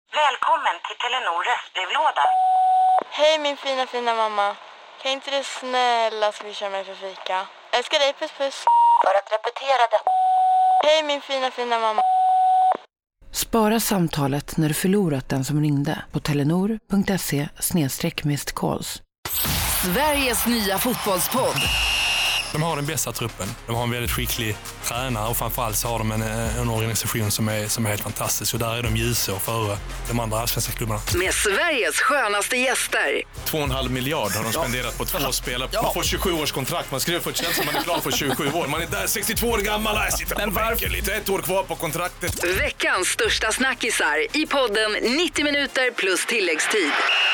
Välkommen till Telenor röstbrevlåda. Hej min fina mamma. Kan inte du snälla swisha mig för fika? Älskar dig, puss puss. För att repetera det. Hej min fina mamma. Spara samtalet när du förlorat den som ringde på telenor.se/missed-calls. Sveriges nya fotbollspodd. De har den bästa truppen. De har en väldigt skicklig tränare och framförallt så har de en organisation som är helt fantastisk. Och där är de ljusår före de andra svenska klubbarna. Med Sveriges skönaste gäster. 2,5 miljard har de spenderat på 2 spelare. Man får 27 års kontrakt. Man skriver för ett tjänst man är klar för 27 år. Man är där 62 år gammal. Jag sitter på bänken lite. 1 år kvar på kontraktet. Veckans största snackisar i podden 90 minuter plus tilläggstid.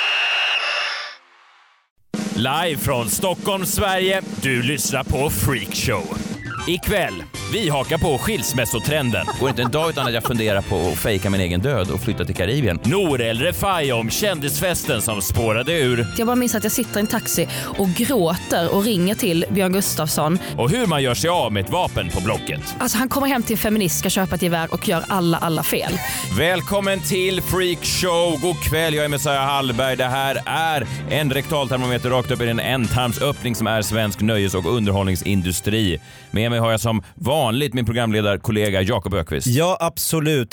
Live från Stockholm, Sverige. Du lyssnar på Freak Show. Ikväll, vi hakar på skilsmässotrenden. Går inte en dag utan att jag funderar på att fejka min egen död och flytta till Karibien. Nour El Refai om kändisfesten som spårade ur. Jag bara minns att jag sitter i en taxi och gråter och ringer till Björn Gustafsson. Och hur man gör sig av med ett vapen på Blocket. Alltså han kommer hem till en feminist, ska köpa ett gevär och gör alla fel. Välkommen till Freak Show. God kväll, jag är Messiah Hallberg. Det här är en rektaltermometer rakt upp i en ändtarmsöppning som är svensk nöjes- och underhållningsindustri. Med mig har jag som vanligt min programledarkollega Jakob Öqvist. Ja, absolut.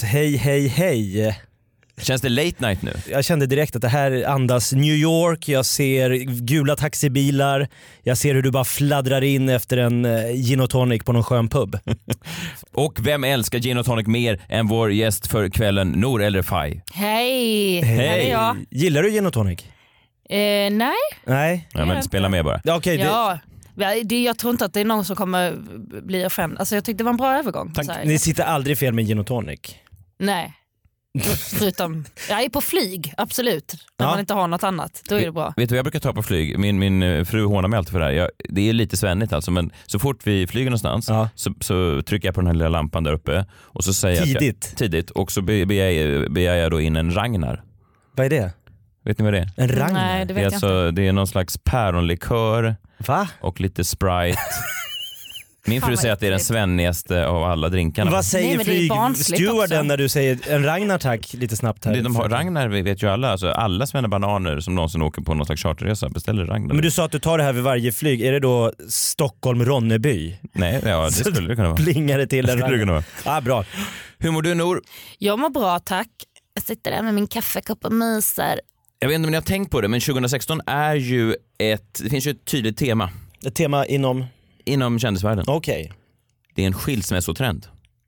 Hej. Känns det late night nu? Jag kände direkt att det här andas New York. Jag ser gula taxibilar. Jag ser hur du bara fladdrar in efter en gin och tonic på någon skön pub. Och vem älskar gin och tonic mer än vår gäst för kvällen, Nour El Refai? Hej, här är jag. Gillar du gin och tonic? Nej. Ja, men spela med bara. Ja, okej. Ja. Jag tror inte att det är någon som kommer bli offend. Alltså jag tyckte det var en bra övergång. Ni sitter aldrig fel med gin och tonic? Nej. Förutom, jag är på flyg, absolut. När man inte har något annat, då är det bra. Vet du vad jag brukar ta på flyg? Min fru hånar mig alltid för det här. Det är lite svennigt alltså, men så fort vi flyger någonstans så trycker jag på den här lilla lampan där uppe och så säger tidigt och så begär jag då in en Ragnar. Vad är det? Vet ni vad det är? En Ragnar? Nej, det vet jag inte. Det är någon slags päronlikör. Va? Och lite Sprite. Min fru säger att det är den svennigaste av alla drinkarna. Vad säger flygstewarden när du säger en Ragnar tack lite snabbt här? Ragnar vet ju alla. Alltså, alla svennebananer som någonsin åker på någon slags charterresa beställer Ragnar. Men du sa att du tar det här vid varje flyg. Är det då Stockholm-Ronneby? Nej, det skulle det kunna vara. Plingar det till en Ragnar? Ja, bra. Hur mår du, Nour? Jag mår bra, tack. Jag sitter där med min kaffekopp och myser. Jag vet inte om ni har tänkt på det, men 2016 är ju det finns ju ett tydligt tema. Ett tema inom kändisvärlden. Okej. Det är en skilsmässotrend.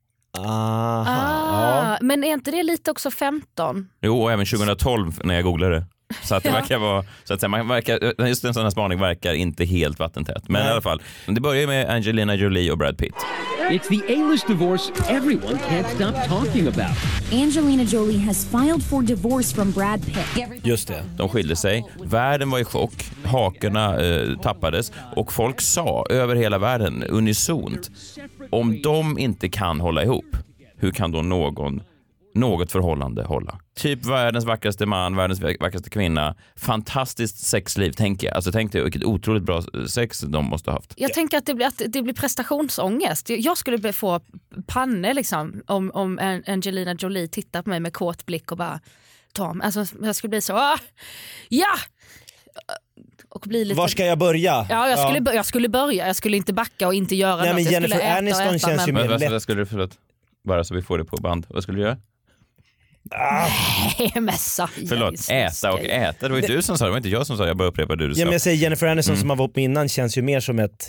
Men är inte det lite också 15? Jo, och även 2012 när jag googlade det. Så att det verkar vara, så att säga, just en sån här spaning verkar inte helt vattentät. Men i alla fall, det börjar med Angelina Jolie och Brad Pitt. It's the A-list divorce everyone can't stop talking about. Angelina Jolie has filed for divorce from Brad Pitt. Just det. De skilde sig. Världen var i chock. Hakorna tappades. Och folk sa över hela världen unisont, om de inte kan hålla ihop, hur kan då något förhållande hålla? Typ världens vackraste man, världens vackraste kvinna. Fantastiskt sexliv, tänker jag. Alltså tänk dig vilket otroligt bra sex de måste ha haft. Jag tänker att det blir prestationsångest. Jag skulle få panne liksom om Angelina Jolie tittar på mig med kåt blick och bara alltså jag skulle bli så och bli lite... Var ska jag börja? Ja, jag skulle börja. Jag skulle inte backa och inte göra något. Men Jennifer Aniston känns ju mer lätt. Vad skulle du, förlåt? Bara så vi får det på band. Vad skulle du göra? Nej, mässa. Förlåt, äta och äta. Det var ju du som sa det, var inte jag som sa det. Jag bara upprepar det du sa. Ja, men jag säger Jennifer Aniston som har varit på innan känns ju mer som ett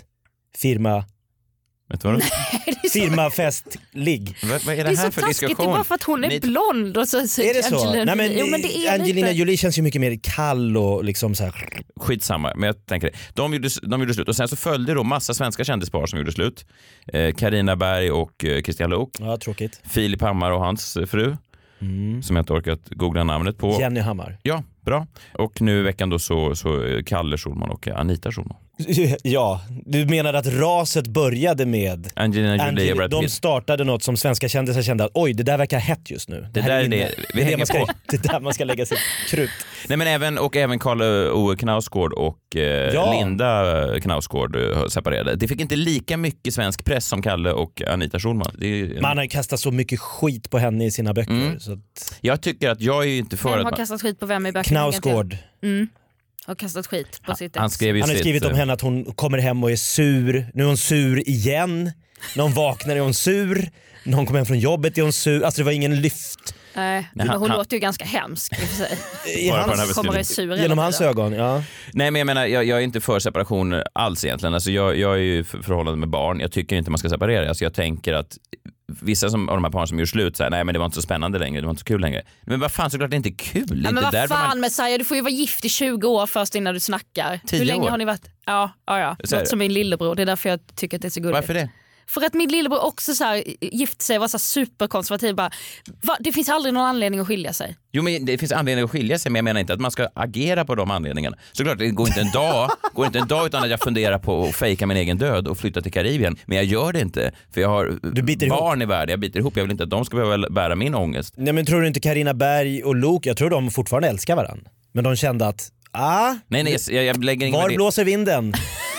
firmafestligg. Vad är det här för diskussion? Det är bara för att hon är blond och så är det så? Angelina, nej, men det är Angelina Jolie känns ju mycket mer kall och liksom så här. Skitsamma, men jag tänker det. De gjorde slut och sen så följde då massa svenska kändispar som gjorde slut. Carina Berg och Christian Lok. Ja, tråkigt. Filip Hammar och hans fru. Som jag inte orkat googla namnet på. Jenny Hammar. Ja, bra. Och nu i veckan då så Kalle Schulman och Anita Schulman. Ja, du menar att raset började med Angelina Jolie och Brad Pitt. De startade något som svenska kändisar kände att oj, det där verkar hett just nu. Det där är det. Vi hänger på. Det där man ska lägga sitt krut. Nej, men även Karl Ove Knausgård och Linda Knausgård separerade. Det fick inte lika mycket svensk press som Kalle och Anita Schulman. Man har kastat så mycket skit på henne i sina böcker. Så att... Jag tycker att jag är ju inte för vem har kastat skit på vem i böckerna? Knausgård. Har kastat skit på sitt ex. Han har skrivit om henne att hon kommer hem och är sur. Nu är hon sur igen. När hon vaknar är hon sur. När hon kommer hem från jobbet är hon sur. Alltså det var ingen lyft. Men hon låter ju ganska hemsk i och för sig. Genom hans ögon, ja. Nej, men jag menar, jag är inte för separation alls egentligen. Alltså jag är ju förhållande med barn. Jag tycker inte man ska separera. Alltså jag tänker att vissa av de här paren som gör slut säger nej, men det var inte så spännande längre, det var inte så kul längre. Men vad fan, såklart det är inte kul. Ja, men vad fan Messiah, du får ju vara gift i 20 år först innan du snackar. 10 Hur länge år? har ni varit? Ja. Något som min lillebror, det är därför jag tycker att det är så gulligt. Varför det? För att min lillebror också så här, gift sig, var så här superkonservativ. Bara, det finns aldrig någon anledning att skilja sig. Jo, men det finns anledning att skilja sig, men jag menar inte att man ska agera på de anledningarna. Såklart, det går inte en dag utan att jag funderar på att fejka min egen död och flytta till Karibien. Men jag gör det inte, för jag har barn i världen. Jag biter ihop, jag vill inte att de ska behöva bära min ångest. Nej, men tror du inte Carina Berg och Luke, jag tror de fortfarande älskar varandra. Men de kände att, nej, jag lägger ingen var blåser vinden?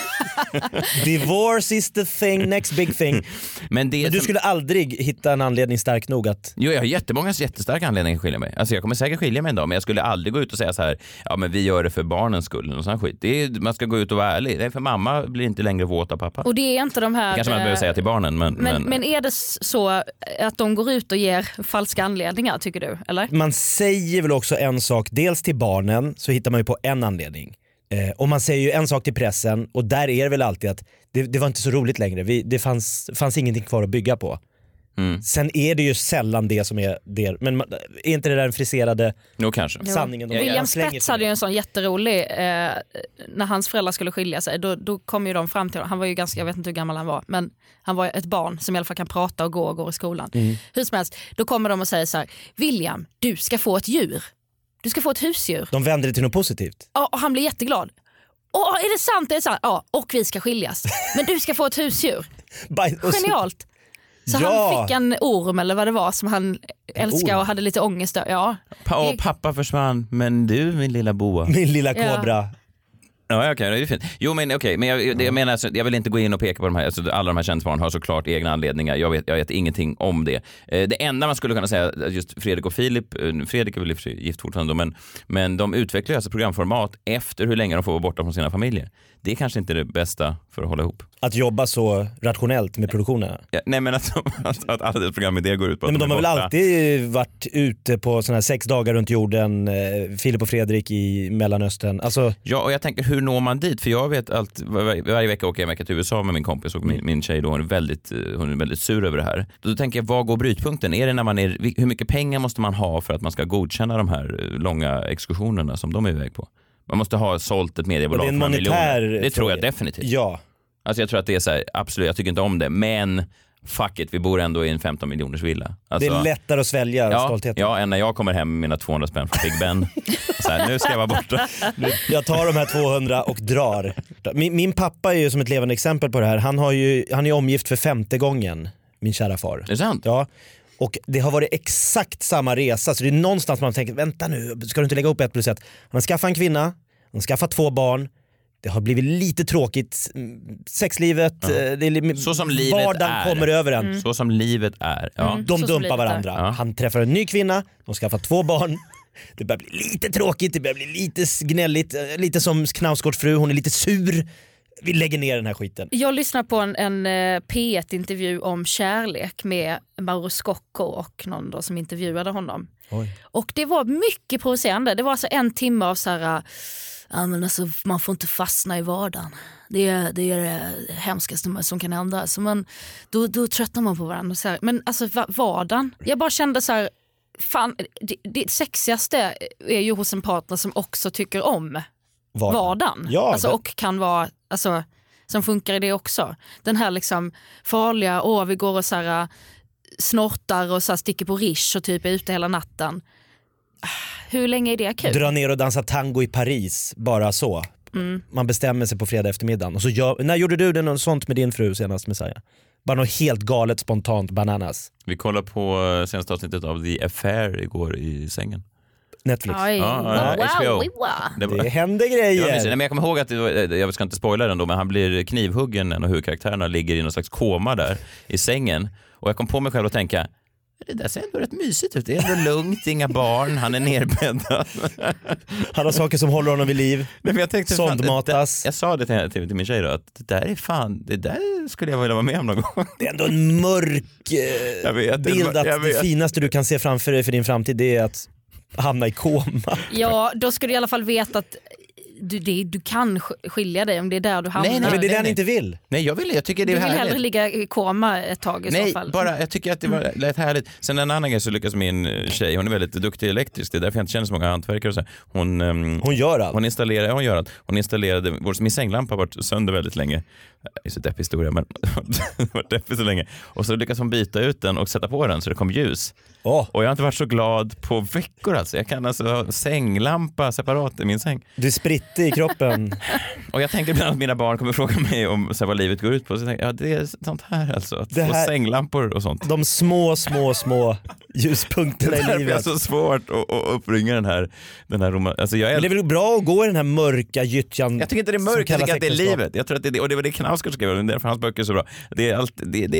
Divorce is the thing, next big thing. Men du skulle aldrig hitta en anledning stark nog att... Jo, jag har jättestarka anledningar att skilja mig. Alltså jag kommer säkert skilja mig en dag, men jag skulle aldrig gå ut och säga så här: ja, men vi gör det för barnens skull och sån skit. Man ska gå ut och vara ärlig. Det är för mamma blir inte längre våt av pappa. Och det är inte de här... Det kanske man behöver säga till barnen, men är det så att de går ut och ger falska anledningar, tycker du? Eller? Man säger väl också en sak, dels till barnen så hittar man ju på en anledning. Och man säger ju en sak till pressen, och där är det väl alltid att det var inte så roligt längre. Det fanns ingenting kvar att bygga på. Sen är det ju sällan det som är det. Men är inte det där en friserade sanningen? William Spets hade ju en sån jätterolig när hans föräldrar skulle skilja sig. Då kom ju de fram till, han var ju ganska, jag vet inte hur gammal han var, men han var ett barn som i alla fall kan prata och går i skolan. Hur som helst, då kommer de och säger så här: William, du ska få ett djur. Du ska få ett husdjur. De vänder det till något positivt. Ja, och han blir jätteglad. Är det sant? Är det sant? Ja, och vi ska skiljas. Men du ska få ett husdjur. Genialt. Så han fick en orm eller vad det var som han älskade och hade lite ångest. Ja. Pappa försvann, men du, min lilla boa. Min lilla kobra. Ja, okej, det är fint. Jo, men okej, men jag menar alltså, jag vill inte gå in och peka på de här, alltså, alla de här kändisbarn har såklart egna anledningar. Jag vet ingenting om det. Det enda man skulle kunna säga, just Fredrik och Filip, Fredrik är väl gift fortfarande då, men de utvecklar alltså programformat efter hur länge de får vara borta från sina familjer. Det är kanske inte det bästa för att hålla ihop. Att jobba så rationellt med produktionen? Ja, nej, men att alla deras programidéer går ut på att men de har väl alltid varit ute på såna här 6 dagar runt jorden, Filip och Fredrik i Mellanöstern. Alltså... Ja, och jag tänker, hur når man dit? För jag vet att varje vecka åker jag en vecka till USA med min kompis och min tjej då, hon är väldigt sur över det här. Då tänker jag, vad går brytpunkten? Är det när man hur mycket pengar måste man ha för att man ska godkänna de här långa exkursionerna som de är iväg på? Man måste ha sålt ett mediebolag för miljoner. Det tror jag definitivt. Ja. Alltså jag tror att det är så här, absolut, jag tycker inte om det, men fuck it, vi bor ändå i en 15 miljoners villa. Alltså, det är lättare att svälja stoltheten. Ja, än när jag kommer hem med mina 200 spänn från Big Ben. Så här, nu ska jag vara borta. Jag tar de här 200 och drar. Min pappa är ju som ett levande exempel på det här. Han är omgift för 5:e gången, min kära far. Det är sant? Ja. Och det har varit exakt samma resa. Så det är någonstans man tänker, vänta nu, ska du inte lägga upp 1 + 1? Han har skaffat en kvinna, han har skaffat 2 barn. Det har blivit lite tråkigt. Sexlivet, så som livet vardagen är. Kommer över en. Så som livet är. Ja. De dumpar varandra. Ja. Han träffar en ny kvinna, de skaffar 2 barn. Det börjar bli lite tråkigt, det börjar bli lite gnälligt. Lite som Knausgårds fru, hon är lite sur. Vi lägger ner den här skiten. Jag lyssnar på en P1-intervju om kärlek med Mauro Scocco och någon då som intervjuade honom. Oj. Och det var mycket provocerande. Det var alltså 1 timme av så här... Ja, men alltså, man får inte fastna i vardagen. Det är det hemskaste som kan hända. Så då tröttnar man på varandra. Så här. Men alltså vardagen. Jag bara kände så här, fan, det sexigaste är ju hos en partner som också tycker om vardagen. Ja, alltså, och kan vara, alltså, som funkar i det också. Den här liksom farliga, vi går och så här, snortar och så här, sticker på rish och typ är ute hela natten. Hur länge är det kul? Dra ner och dansa tango i Paris, bara så. Man bestämmer sig på fredag eftermiddagen och så när gjorde du det något sånt med din fru senast, Messiah? Bara något helt galet, spontant, bananas. Vi kollade på senaste avsnittet av The Affair igår i sängen. Netflix. Oj. HBO. Det hände grejer. Men jag kommer ihåg att jag ska inte spoila den då, men han blir knivhuggen, en av huvudkaraktärerna ligger i någon slags koma där i sängen. Och jag kom på mig själv att tänka, det där ser ändå rätt mysigt ut. Det är ändå lugnt, inga barn, han är nerbäddad. Han har saker som håller honom vid liv. Nej, men jag tänkte, sondmatas. Jag sa det till min tjej då, att det där skulle jag vilja vara med om någon gång. Det är ändå en mörk bild att det finaste du kan se framför dig för din framtid, det är att hamna i koma. Ja, då ska du i alla fall veta att du kan skilja dig om det är där du hamnar. Nej, men det är det han inte vill. Nej, jag tycker det är härligt. Du vill hellre ligga i koma ett tag i så fall. Nej, jag tycker att det var lite härligt. Sen en annan grej så lyckas min tjej, hon är väldigt duktig elektrisk, det är därför jag inte känner så många hantverkare och så. Hon gör allt. Hon installerade min sänglampa har varit sönder väldigt länge. Det är så deppig historia, men det var deppigt så länge. Och så lyckas hon byta ut den och sätta på den så det kom ljus. Och jag har inte varit så glad på veckor alltså. Jag kan alltså ha sänglampa separat i min säng. Du är spritt i kroppen. Och jag tänker ibland att mina barn kommer fråga mig om så här, vad livet går ut på. Så jag tänker, det är sånt här alltså. Att få sänglampor och sånt. De små ljuspunkterna i livet. Det är så svårt att uppringa den här alltså Men det är väl bra att gå i den här mörka gyttjan. Jag tycker inte det är mörkt, jag tycker att det är livet. Jag tror att det är, och det var det Knausgård skrev, och därför hans böcker är så bra. Det är allt,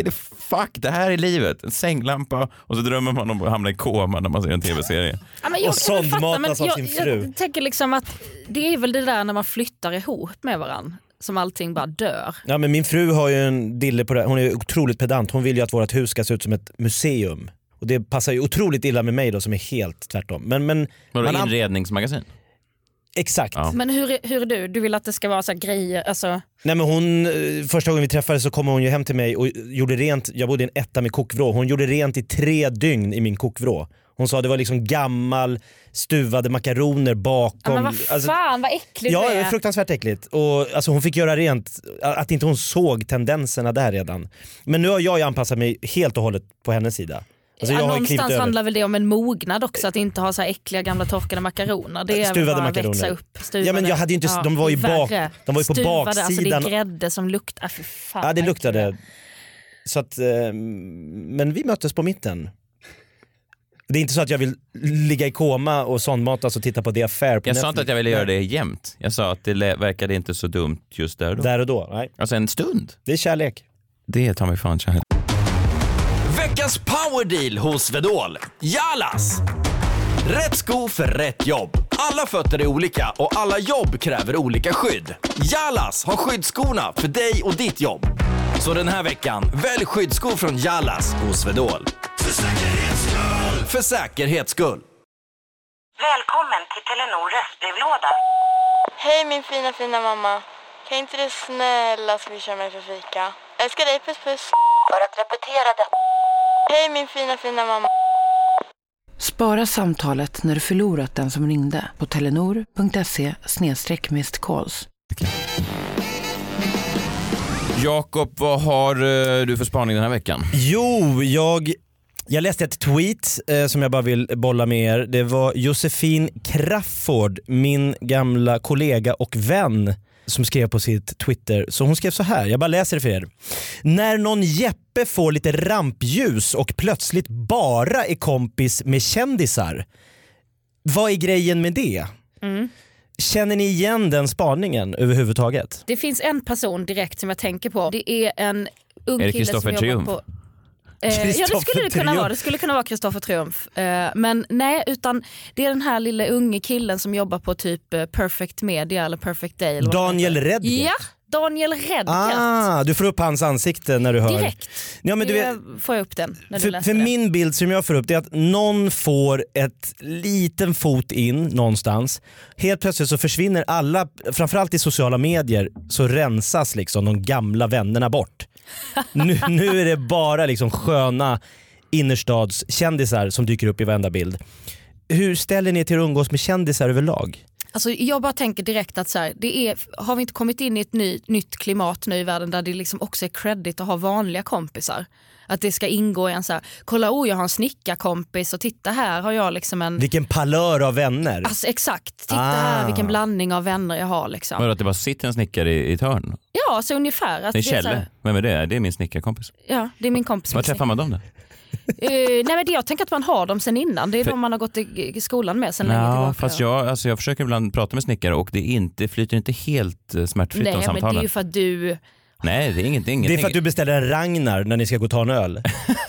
det här är livet. En sänglampa och så drömmer man om att hamna i koma när man ser en tv-serie. Och sondmatas av sin fru. Jag tänker liksom att det är väl det där när man flyttar ihop med varandra som allting bara dör. Ja, men min fru har ju en dille på det. Hon är otroligt pedant. Hon vill ju att vårt hus ska se ut som ett museum. Och det passar ju otroligt illa med mig då som är helt tvärtom. Men inredningsmagasin? Exakt. Ja. Men hur är du? Du vill att det ska vara så här grejer, alltså... Nej, men första gången vi träffades så kom hon ju hem till mig och gjorde rent. Jag bodde i en etta med kokvrå. Hon gjorde rent i 3 dygn i min kokvrå. Hon sa det var liksom gammal stuvade makaroner bakom. Ja, men vad fan, vad äckligt ja, det är. Ja, fruktansvärt äckligt. Och alltså, hon fick göra rent, att inte hon såg tendenserna där redan. Men nu har jag anpassat mig helt och hållet på hennes sida. Alltså, jag någonstans handlar väl det om en mognad också, att inte ha så här äckliga gamla torkade makaroner. Det är stuvade bara makaroner. Växa upp. Stuvade. Ja, men jag hade ju inte, de var ju på baksidan. Alltså det är grädde som luktar, fy fan. Ja, det luktade. Så att, men vi möttes på mitten. Det är inte så att jag vill ligga i koma och sondmatas och titta på The Affair på Netflix. Jag sa inte att jag ville göra det jämt. Jag sa att det verkade inte så dumt just där och då. Där och då, nej. Alltså en stund. Det är kärlek. Det tar mig fan kärlek. Veckans powerdeal hos Swedol. Jalas! Rätt sko för rätt jobb. Alla fötter är olika och alla jobb kräver olika skydd. Jalas har skyddsskorna för dig och ditt jobb. Så den här veckan, välj skyddsskor från Jalas hos Swedol. För säkerhets skull. Välkommen till Telenor röstbrevlåda. Hej min fina mamma. Kan inte du snälla swisha mig för fika? Älskar dig, puss puss. För att repetera det. Hej min fina mamma. Spara samtalet när du förlorat den som ringde på telenor.se/missed-calls. Jakob, vad har du för spaning den här veckan? Jo, jag läste ett tweet som jag bara vill bolla med er. Det var Josefin Crafoord, min gamla kollega och vän, som skrev på sitt Twitter. Så hon skrev så här, jag bara läser det för er. När någon Jeppe får lite rampljus och plötsligt bara är kompis med kändisar. Vad är grejen med det? Mm. Känner ni igen den spaningen överhuvudtaget? Det finns en person direkt som jag tänker på. Det är en ung kille som jobbar på... Ja, det skulle kunna vara Kristoffer Triumf. Men nej, utan det är den här lilla unge killen som jobbar på typ Perfect Media eller Perfect Day. Eller Daniel Redgert. Ja, Daniel Redgert. Du får upp hans ansikte när du hör. Direkt. Ja, men får jag upp den när du läser för det. Min bild som jag får upp, det är att någon får ett liten fot in någonstans. Helt plötsligt så försvinner alla, framförallt i sociala medier, så rensas liksom de gamla vännerna bort. nu är det bara liksom sköna innerstadskändisar som dyker upp i varenda bild. Hur ställer ni till att umgås med kändisar överlag? Alltså, jag bara tänker direkt att så här, har vi inte kommit in i ett nytt klimat nu i världen där det liksom också är credit att ha vanliga kompisar? Att det ska ingå i en så här, kolla jag har en snickarkompis och titta här har jag liksom en... Vilken palör av vänner. Alltså exakt, titta här vilken blandning av vänner jag har liksom. Var det att det bara sitter en snickare i ett hörn? Ja, så ungefär. Att det är Kjelle, vem är det? Det är min snickarkompis. Ja, det är min kompis. Var träffar man dem då? Nej, men jag tänker att man har dem sen innan. Det är de man har gått i skolan med sen länge tillbaka. Fast jag försöker ibland prata med snickare och det flyter inte helt smärtfritt av samtalen. Nej, men det är ju för att du... Nej, det är ingenting. Det är för att du beställer en Ragnar när ni ska gå och ta en öl.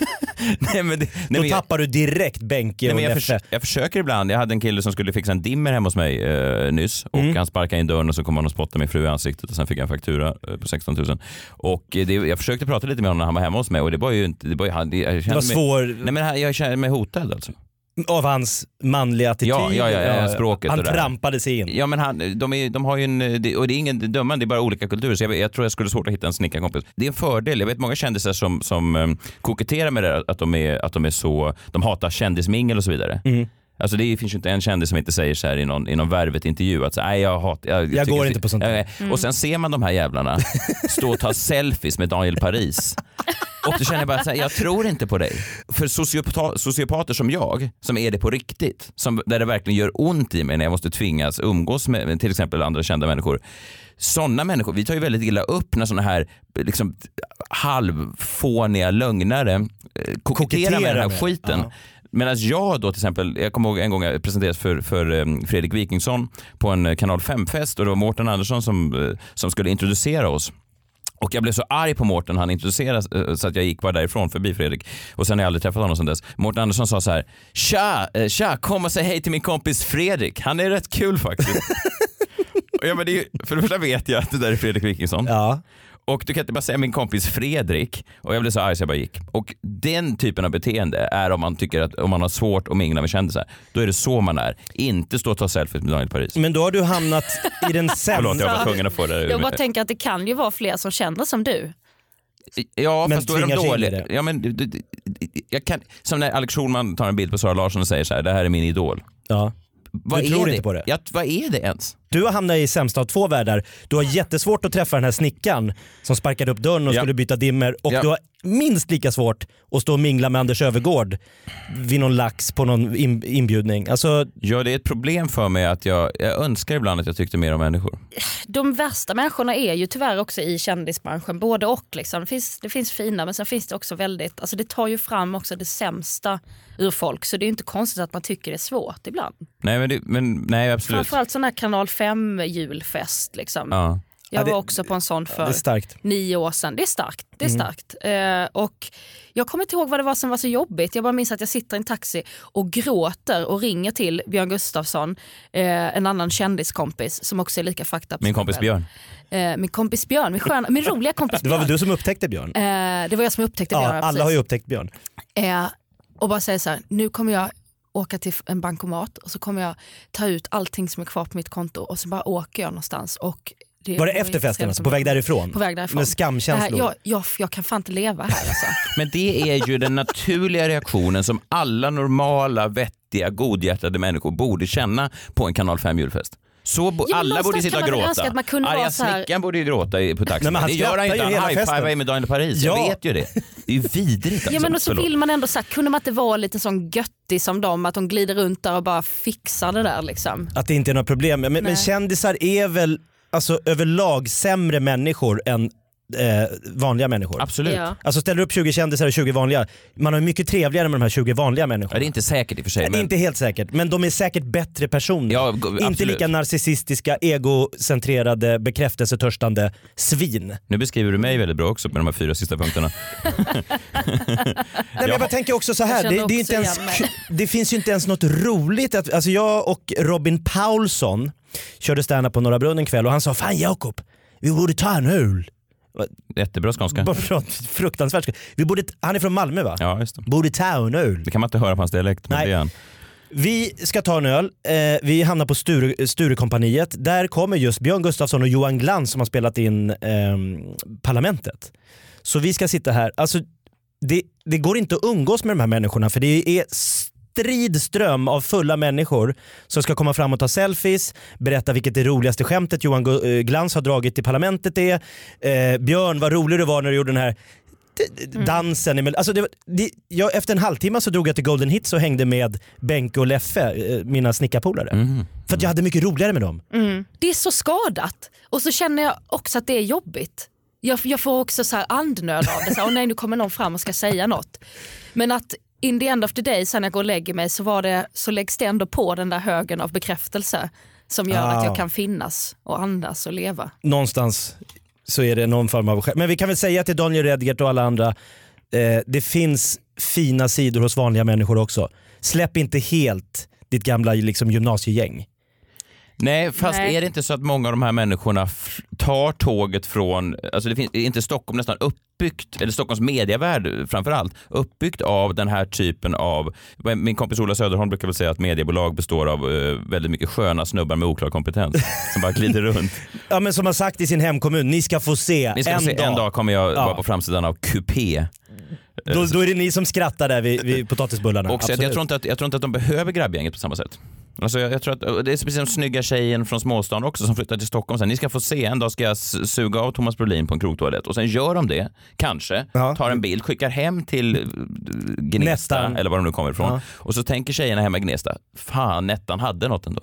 Då tappar du direkt Benke och Neffe. Jag försöker ibland. Jag hade en kille som skulle fixa en dimmer hemma hos mig nyss. Och han sparkade in dörren och så kom han och spottade min fru i ansiktet. Och sen fick jag en faktura på 16 000. Och jag försökte prata lite med honom när han var hemma hos mig. Och det var ju inte... Det var svår... Nej, men jag kände mig hotad alltså. Av hans manliga attityd. Ja, språket. Han trampade sig in. Ja, men de har ju och det är ingen dömande, det är bara olika kulturer. Så jag tror jag skulle svårt att hitta en snickarkompis. Det är en fördel. Jag vet många kändisar som koketterar med det, att de är så, de hatar kändismingel och så vidare. Alltså det finns ju inte en kändis som inte säger så här i någon Värvet-intervju att nej, jag går inte på sånt. Och sen ser man de här jävlarna stå och ta selfies med Daniel Paris. Och då känner jag bara så här, jag tror inte på dig. För sociopater som jag, som är det på riktigt, där det verkligen gör ont i mig när jag måste tvingas umgås med till exempel andra kända människor. Sådana människor, vi tar ju väldigt illa upp när sådana här liksom halvfåniga lögnare koketterar med den här skiten. Ja. Medan jag då till exempel, jag kommer ihåg en gång jag presenterades för Fredrik Wikingsson på en Kanal 5-fest och det var Mårten Andersson som skulle introducera oss. Och jag blev så arg på Mårten han introducerade så att jag gick bara därifrån förbi Fredrik. Och sen har jag aldrig träffat honom sedan dess. Mårten Andersson sa så här: Tja, kom och säg hej till min kompis Fredrik. Han är rätt kul faktiskt. Och ja, men för det första vet jag att det där är Fredrik Wikingsson. Ja. Och du kan inte bara säga min kompis Fredrik. Och jag blev så arg så jag bara gick. Och den typen av beteende är om man tycker att om man har svårt att mingla med kändisar. Då är det så man är. Inte stå och ta selfies med Daniel Paris. Men då har du hamnat i den sämsta... Förlåt, jag var tvungen att få det. Jag bara tänker att det kan ju vara fler som känner som du. Ja, men fast då är de dåliga. Ja, men jag kan, som när Alex Schulman tar en bild på Sara Larsson och säger så här: det här är min idol. Ja. Vad du är tror det? Inte på det? Ja, vad är det ens? Du har hamnat i sämsta av två världar. Du har jättesvårt att träffa den här snickaren som sparkade upp dörren och skulle byta dimmer. Och du har minst lika svårt att stå och mingla med Anders Övergård vid någon lax på någon inbjudning. Alltså... Ja, det är ett problem för mig att jag önskar ibland att jag tyckte mer om människor. De värsta människorna är ju tyvärr också i kändisbranschen. Både och liksom. Det finns fina, men sen finns det också väldigt... Alltså det tar ju fram också det sämsta ur folk. Så det är ju inte konstigt att man tycker det är svårt ibland. Nej, nej, absolut. Framförallt sån här Kanal 5-julfest liksom. Ja. Jag var också på en sån för 9 år sedan. Det är starkt. Och jag kommer inte ihåg vad det var som var så jobbigt. Jag bara minns att jag sitter i en taxi och gråter och ringer till Björn Gustafsson, en annan kändiskompis som också är lika fucked up. Min kompis Björn. Min kompis Björn, min roliga kompis Björn. Det var väl du som upptäckte Björn? Det var jag som upptäckte Björn. Ja, alla har ju upptäckt Björn. Och bara säger så här: nu kommer jag åka till en bankomat och så kommer jag ta ut allting som är kvar på mitt konto och så bara åker jag någonstans. Och var det efter festen alltså? På väg därifrån? På väg därifrån. Med skamkänslor? Jag kan fan inte leva här alltså. Men det är ju den naturliga reaktionen som alla normala, vettiga, godhjärtade människor borde känna på en Kanal 5 julfest. Alla borde sitta och gråta. Arga snickaren borde ju gråta på taxin. Nej, det gör han inte. Han high-fivar med Daniel Paris. Jag vet ju det. Det är ju vidrigt. Ja, men så vill man ändå säga, kunde man inte vara lite sån göttig som dem, att de glider runt där och bara fixar det där liksom. Att det inte är något problem. Men kändisar är väl alltså överlag sämre människor än vanliga människor. Absolut. Ja. Alltså ställer upp 20 kändisar och 20 vanliga. Man har mycket trevligare med de här 20 vanliga människorna. Det är inte säkert i och för sig. Det är inte helt säkert, men de är säkert bättre personer. Ja, inte lika narcissistiska, egocentrerade, bekräftelsetörstande svin. Nu beskriver du mig väldigt bra också med de här 4 sista punkterna. Nej, men jag bara tänker också så här. Det är inte ens, det finns ju inte ens något roligt. Alltså jag och Robin Paulsson körde stand-up på Norra Brunn en kväll och han sa: fan Jakob, vi borde ta en öl. Jättebra skånska. Fruktansvärt. Han är från Malmö, va? Ja, just det. Borde ta en öl. Det kan man inte höra på hans dialekt. Men det är han. Vi ska ta en öl. Vi hamnar på Sturekompaniet. Där kommer just Björn Gustafsson och Johan Glans som har spelat in Parlamentet. Så vi ska sitta här. Alltså, det går inte att umgås med de här människorna för det är strid ström av fulla människor som ska komma fram och ta selfies, berätta vilket det roligaste skämtet Johan Glans har dragit i parlamentet är. Björn, vad rolig du var när du gjorde den här dansen. Alltså jag, efter en halvtimme så drog jag till Golden Hits och hängde med Benke och Leffe, mina snickarpolare. För att jag hade mycket roligare med dem. Det är så skadat. Och så känner jag också att det är jobbigt. Jag får också så här andnöd av det. Nej, nu kommer någon fram och ska säga något. Men att in the end of the day, sen jag går och lägger mig, så läggs det ändå på den där högen av bekräftelse som gör att jag kan finnas och andas och leva. Någonstans så är det någon form av... Men vi kan väl säga till Daniel Redgert och alla andra, det finns fina sidor hos vanliga människor också. Släpp inte helt ditt gamla liksom, gymnasiegäng. Nej, fast är det inte så att många av de här människorna tar tåget från, alltså det finns inte Stockholm nästan uppbyggt, eller Stockholms medievärld framförallt, uppbyggt av den här typen av, min kompis Ola Söderholm brukar väl säga att mediebolag består av väldigt mycket sköna snubbar med oklar kompetens som bara glider runt. Ja, men som har sagt i sin hemkommun, ni ska få se en dag kommer jag vara på framsidan av Coupé. Då är det ni som skrattar där vid potatisbullarna. Och jag tror inte att de behöver grabbgänget på samma sätt. Alltså jag tror att det är precis som snygga tjejen från småstan också som flyttar till Stockholm sen. Ni ska få se, en dag ska jag suga av Thomas Brolin på en krogtoalett och sen gör de det, kanske, tar en bild, skickar hem till Gnesta eller var de nu kommer ifrån och så tänker tjejerna hemma i Gnesta, fan Nettan hade något ändå.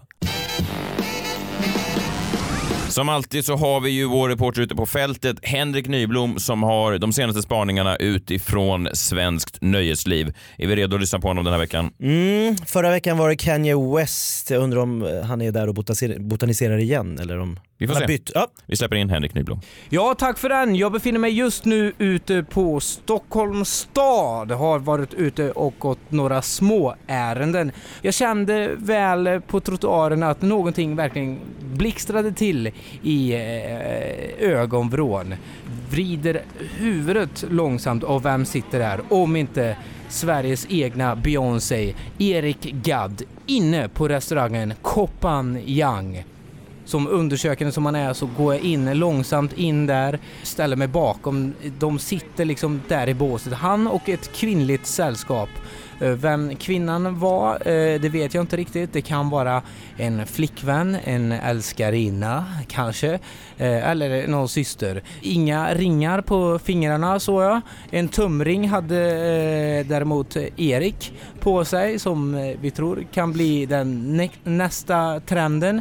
Som alltid så har vi ju vår reporter ute på fältet, Henrik Nyblom, som har de senaste spaningarna utifrån svenskt nöjesliv. Är vi redo att lyssna på honom den här veckan? Förra veckan var det Kanye West. Jag undrar om han är där och botaniserar igen eller om vi får han se. har bytt. Ja. Vi släpper in Henrik Nyblom. Ja, tack för den. Jag befinner mig just nu ute på Stockholms stad. Har varit ute och gått några små ärenden. Jag kände väl på trottoaren att någonting verkligen blixtrade till i ögonvrån. Vrider huvudet långsamt av vem sitter där, om inte Sveriges egna Beyoncé, Erik Gadd, inne på restaurangen Kopan Yang. Som undersökande som man är så går jag in långsamt in där, ställer mig bakom. De sitter liksom där i båset. Han och ett kvinnligt sällskap. Vem kvinnan var, det vet jag inte riktigt. Det kan vara en flickvän, en älskarinna kanske, eller någon syster. Inga ringar på fingrarna såg jag. En tumring hade däremot Erik på sig som vi tror kan bli den nästa trenden.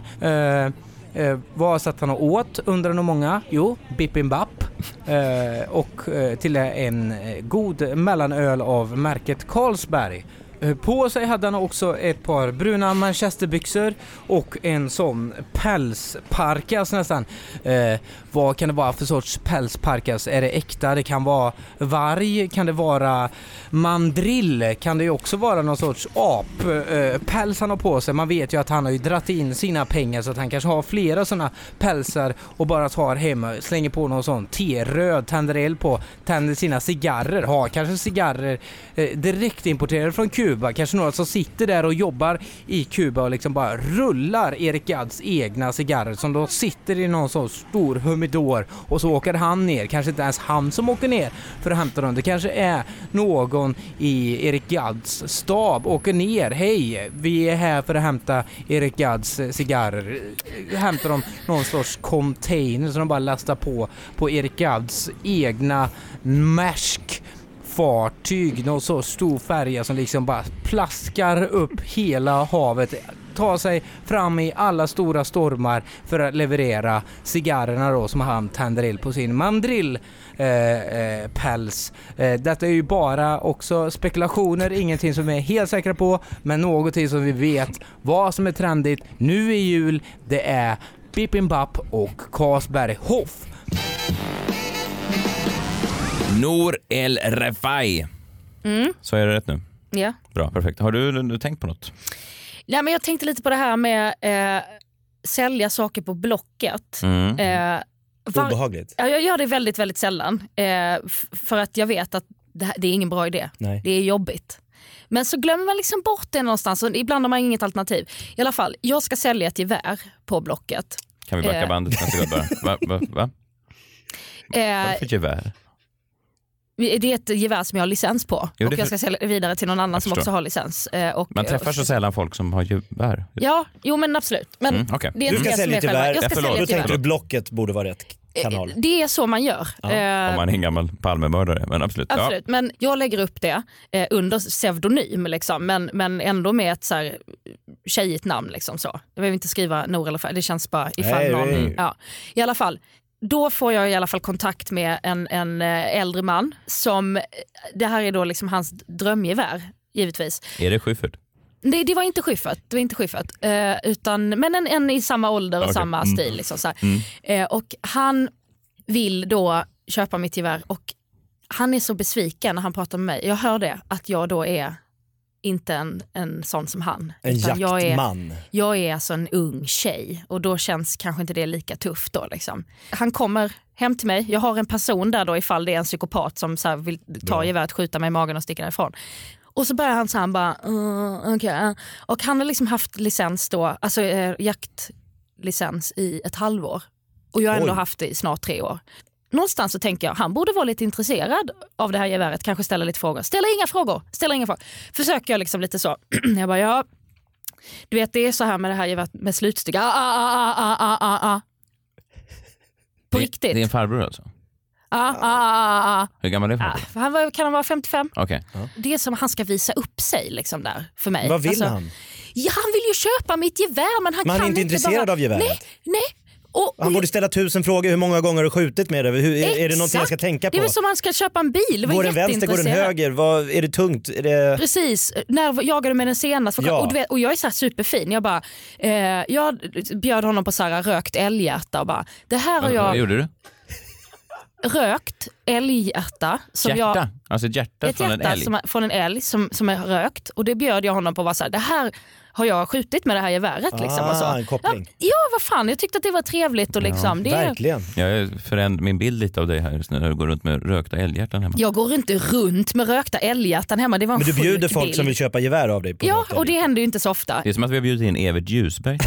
Vad satt han och åt, undrar nog många. Jo, bippinbapp. Och till en god mellanöl av märket Carlsberg. På sig hade han också ett par bruna manchesterbyxor och en sån pälsparkas nästan. Vad kan det vara för sorts pälsparkas? Är det äkta? Det kan vara varg, kan det vara mandrill, kan det ju också vara någon sorts päls han har på sig. Man vet ju att han har ju dratt in sina pengar så att han kanske har flera sådana pälsar och bara tar hem, slänger på någon sån T-röd, tänder eld på, tänder sina cigarrer, har kanske cigarrer direkt importerade från Kuba, kanske några som sitter där och jobbar i Kuba och liksom bara rullar Erik Gadds egna cigarrer som då sitter i någon sån stor humidor och så åker han ner, kanske inte ens han som åker ner för att hämta dem, det kanske är någon i Erik Gadds stab åker ner, hej vi är här för att hämta Erik Gadds cigarrer, hämtar de någon sorts container som de bara lastar på Erik Gadds egna Maersk fartyg, någon så stor färja som liksom bara plaskar upp hela havet, tar sig fram i alla stora stormar för att leverera cigarrerna då som han tänder eld på sin mandrill päls. Detta är ju bara också spekulationer, ingenting som vi är helt säkra på, men någonting som vi vet vad som är trendigt nu i jul, det är Bippinbapp och Carlsberg Hoff. Nour El Refai. Så är det rätt nu? Ja. Bra, perfekt. Har du tänkt på något? Ja, men jag tänkte lite på det här med sälja saker på Blocket. Obehagligt. Jag gör det väldigt, väldigt sällan. För att jag vet att det är ingen bra idé. Nej. Det är jobbigt. Men så glömmer man liksom bort det någonstans. Och ibland har man inget alternativ. I alla fall, jag ska sälja ett gevär på Blocket. Kan vi backa bandet en sekund bara? Va? Vad för gevär? Det är ett gevär som jag har licens på. Jo, och jag ska sälja vidare till någon annan som också har licens. Man träffar så sällan folk som har gevär. Ja, jo men absolut. Men okay. det är du ska sälja till gevär. Då tänkte du Blocket borde vara rätt kanal. Det är så man gör. Om man är en gammal Palmemördare, men absolut. Absolut, ja. Men jag lägger upp det under pseudonym liksom, men ändå med ett så här tjejigt namn liksom så. Jag behöver inte skriva Nor eller det känns bara ifall någon. Ja. I alla fall. Då får jag i alla fall kontakt med en äldre man som, det här är då liksom hans drömgevär, givetvis. Är det Schyffert? Det var inte Schyffert, utan men en i samma ålder och samma stil. Liksom, så här. Och han vill då köpa mitt gevär och han är så besviken när han pratar med mig. Jag hör det, att jag då är inte en sån som han. En jaktman. Jag är alltså en ung tjej och då känns kanske inte det lika tufft då liksom. Han kommer hem till mig. Jag har en person där då ifall det är en psykopat som så här vill ta geväret, skjuta mig i magen och sticka därifrån. Och så börjar han så här bara okay. Och han har liksom haft licens då, alltså jaktlicens i ett halvår. Och jag har ändå haft det i snart 3 år. Någonstans så tänker jag, han borde vara lite intresserad av det här geväret, kanske ställa lite frågor. Ställa inga frågor. Försöker jag liksom lite så. Jag bara, ja, du vet det är så här med det här geväret med slutstycke. På riktigt. Det är en farbror alltså? Hur gammal är farbror? Kan han vara 55? Okay. Det är som han ska visa upp sig liksom där för mig. Vad vill han? Ja, han vill ju köpa mitt gevär, men han kan inte intresserad av geväret? Nej. Han borde ställa 1000 frågor. Hur många gånger har du skjutit med det? Är det någonting jag ska tänka på? Det är väl som man ska köpa en bil. Går den vänster, går den höger? Är det tungt? Precis. När jagade du med den senast? Och jag är så här superfin. Jag bjöd honom på så här rökt älghjärta och bara, det här har jag... Vad gjorde du? Rökt älghjärta. Hjärta? Alltså ett hjärta från en älg? Från en älg som är rökt. Och det bjöd jag honom på, var så här, det här har jag skjutit med det här geväret. Liksom, och så. En koppling. Ja, vad fan. Jag tyckte att det var trevligt. Och liksom, verkligen. Jag förändrar min bild lite av dig här när du går runt med rökta älghjärtan hemma. Jag går inte runt med rökta älghjärtan hemma. Det var en Men du bjuder folk bild. Som vill köpa gevär av dig på. Ja, och det händer ju inte så ofta. Det är som att vi har bjudit in Evert Ljusberg.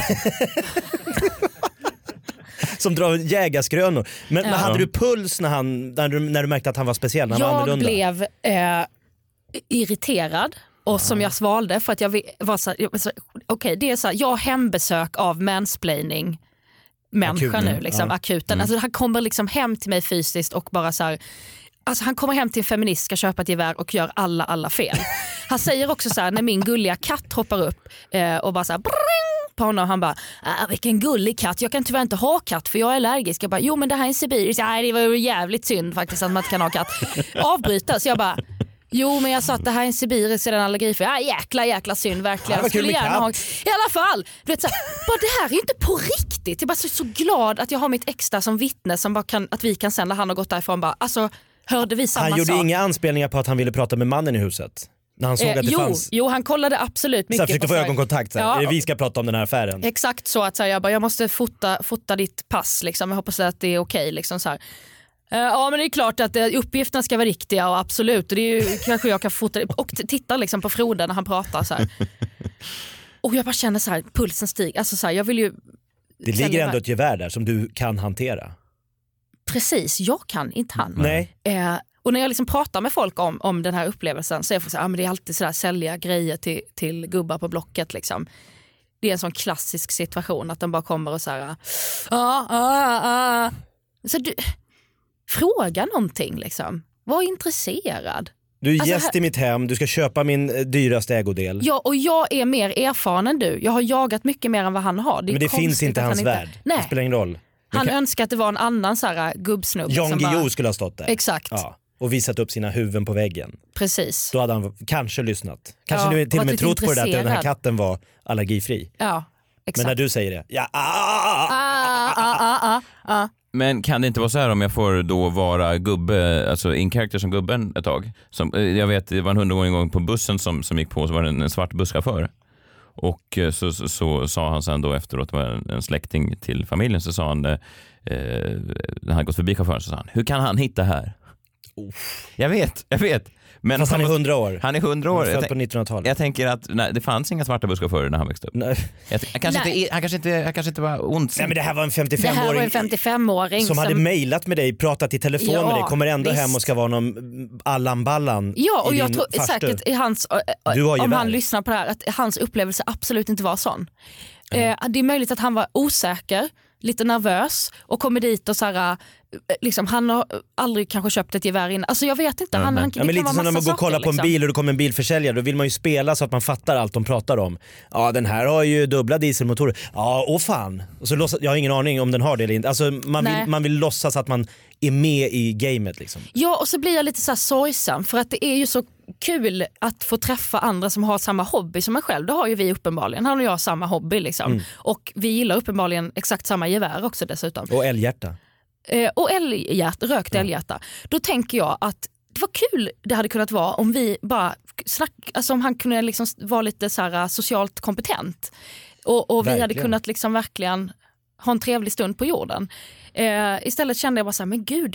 Som drar jägarskrönor. Men hade du puls när du märkte att han var speciell? När han var annorlunda? Jag blev irriterad. Och som jag svalde för att jag var så okej, det är så här, jag har hembesök av mansplaining människa nu liksom, akuten. Alltså han kommer liksom hem till mig fysiskt och bara så här, alltså han kommer hem till en feminist, ska köpa ett gevär och gör alla fel. Han säger också så här, när min gulliga katt hoppar upp och bara så här på honom, han bara, vilken gullig katt, jag kan tyvärr inte ha katt för jag är allergisk. Jag bara, jo men det här är en sibirisk. Nej, det var ju jävligt synd faktiskt att man inte kan ha katt. Avbryta, så jag bara, jo men jag sa att det här är en sibirisk, är den allergifri. Jäkla synd verkligen. Jag skulle gärna ha, i alla fall, du vet, så här, bara, det här är inte på riktigt. Jag är bara så glad att jag har mitt extra som vittne som bara kan, att vi kan sen när han har gått därifrån bara, alltså hörde vi samma sak. Han gjorde inga anspelningar på att han ville prata med mannen i huset? När han såg att det fanns... Jo, han kollade absolut mycket. Så försökte få ögonkontakt, vi ska prata om den här affären. Exakt så, att så här, jag måste fota ditt pass liksom. Jag hoppas att det är okej liksom, så här. Ja men det är klart att uppgifterna ska vara riktiga och absolut, och det är ju kanske jag kan fota och titta liksom på Frode när han pratar så här. Och jag bara känner så här, pulsen stiger, alltså så här, jag vill ju. Det ligger ändå ett gevär där som du kan hantera. Precis, jag kan inte han. Nej. Och när jag liksom pratar med folk om den här upplevelsen så är jag så här, men det är alltid så där sälja grejer till gubbar på Blocket liksom. Det är en sån klassisk situation att de bara kommer och så här så du fråga någonting liksom. Var intresserad. Du är gäst i mitt hem, du ska köpa min dyraste ägodel. Ja, och jag är mer erfaren än du. Jag har jagat mycket mer än vad han har. Men det finns inte hans värld. Nej. Det spelar ingen roll. Han önskar att det var en annan så här gubbsnubb. Jan Guillou skulle ha stått där. Exakt. Ja, och visat upp sina huvuden på väggen. Precis. Då hade han kanske lyssnat. Kanske till och med trott på det där att den här katten var allergifri. Ja, exakt. Men när du säger det, Men kan det inte vara så här om jag får då vara gubbe, alltså in character som gubben ett tag? Som, jag vet, det var en 100-åring gång på bussen som gick på, så var det en svart busschaufför. Och så sa han sen då efteråt, det var en släkting till familjen, så sa han, när han gått förbi chauffören så sa han, hur kan han hitta här? Jag vet. Men fast han är 100 år. Han är 100 år. Född på 1900-talet. Jag tänker att det fanns inga svarta busschaufförer när han växte upp. Nej. Han kanske inte var ond. Nej, men det här var en 55-åring. Det här var en 55-åring som hade mejlat med dig, pratat i telefon med dig, kommer ändå hem och ska vara någon Allan Ballan. Ja, och jag tror säkert i hans, om han lyssnar på det här, att hans upplevelse absolut inte var sån. Det är möjligt att han var osäker, lite nervös och kommer dit och så här, liksom, han har aldrig kanske köpt ett gevär innan. Alltså jag vet inte. Han men lite som när man går och kollar på en bil och det kommer en bilförsäljare, då vill man ju spela så att man fattar allt de pratar om. Ja, den här har ju dubbla dieselmotorer. Ja, åh fan. Och så jag har ingen aning om den har det eller inte. Alltså man vill låtsas att man är med i gamet liksom. Ja, och så blir jag lite så här sorgsam för att det är ju så kul att få träffa andra som har samma hobby som mig själv. Det har ju vi uppenbarligen. Han och jag har samma hobby liksom. Och vi gillar uppenbarligen exakt samma gevär också dessutom. Och älghjärta. Och rökt älghjärta. Då tänker jag att det var kul det hade kunnat vara om vi bara alltså om han kunde liksom vara lite så här socialt kompetent. Och vi hade kunnat liksom verkligen ha en trevlig stund på jorden. Istället kände jag bara så här, men gud,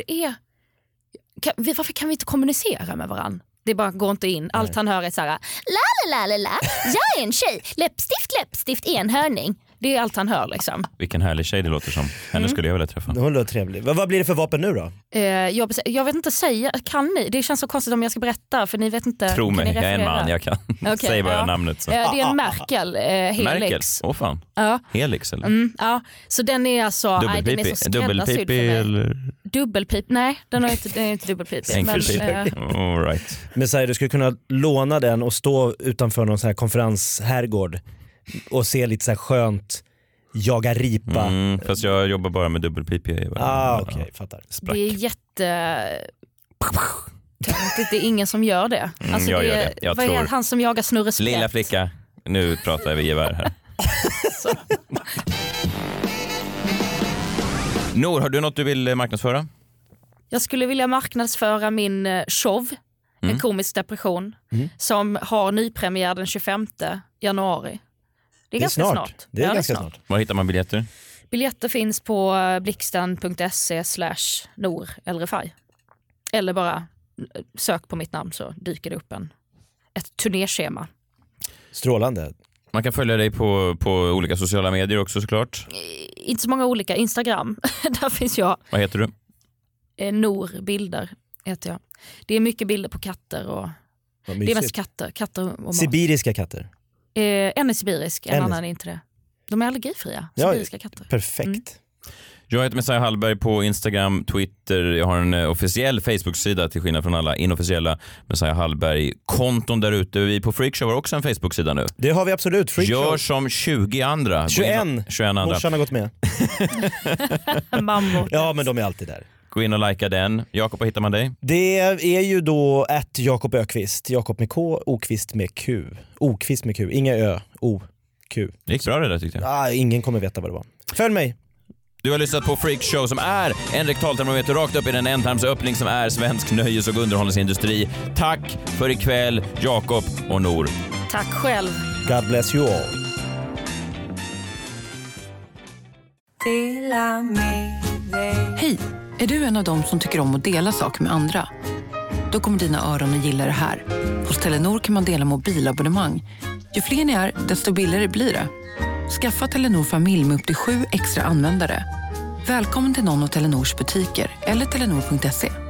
varför kan vi inte kommunicera med varandra? Det bara går inte in. Allt han hör är så här, la, jag är en tjej, läppstift, enhörning. Det är allt han hör liksom. Vilken härlig tjej det låter som. Henne skulle jag vilja träffa. Hon låter trevlig. Vad blir det för vapen nu då? Jag vet inte säga, kan ni? Det känns så konstigt om jag ska berätta, för ni vet inte. Tro mig, jag är en man, jag kan. Okay, säg bara namnet. Så. Det är en Merkel, Helix. Merkel? Åh fan. Ja. Helix eller? Ja, så den är alltså... Dubbelpipig eller? Dubbelpip, nej, den är inte dubbelpipig. Enkelpipig, all right. Men säg, du skulle kunna låna den och stå utanför någon sån här konferenshärgård och se lite så här skönt jaga ripa. Fast jag jobbar bara med dubbelpipig. Okej, fattar. Sprack. Det är det är ingen som gör det. Alltså jag gör det. Jag tror. Är han som jagar Snurre Sprätt? Lilla flicka, nu pratar vi gevär här. Nor, har du något du vill marknadsföra? Jag skulle vilja marknadsföra min show, En komisk depression, som har nypremiär den 25 januari. Det är ganska snart. Det är ganska snart. Var hittar man biljetter? Biljetter finns på blixten.se/Nor Elrefai. Eller bara sök på mitt namn så dyker det upp ett turnéschema. Strålande. Man kan följa dig på olika sociala medier också såklart. Inte så många olika. Instagram, där finns jag. Vad heter du? Nor Bilder heter jag. Det är mycket bilder på katter och det är mest katter och mat. Sibiriska katter? En är sibirisk, en annan är inte det. De är allergifria, sibiriska katter. Perfekt. Jag heter Messiah Hallberg på Instagram, Twitter. Jag har en officiell Facebook-sida till skillnad från alla inofficiella Messiah Hallberg-konton där ute. Vi på Freakshow har också en Facebook-sida nu. Det har vi absolut. Freakshow. Gör som 20 andra. 21 andra. Morsan har gått med. Mammor. Ja, men de är alltid där. Gå in och likea den. Jakob, vad hittar man dig? Det är ju då @Jakob Öqvist. Jakob med K, Okvist med Q. Okvist med Q, inga Ö, O, Q. Det gick bra det där tyckte jag. Ingen kommer veta vad det var. Följ mig. Du har lyssnat på Freakshow som är en rektaltermometer rakt upp i den ändtarmsöppning som är svensk nöjes- och underhållningsindustri. Tack för ikväll, Jakob och Nor. Tack själv. God bless you all. Hej, är du en av dem som tycker om att dela saker med andra? Då kommer dina öron att gilla det här. Hos Telenor kan man dela mobilabonnemang. Ju fler ni är, desto billigare blir det. Skaffa Telenor familj med upp till 7 extra användare. Välkommen till någon av Telenors butiker eller telenor.se.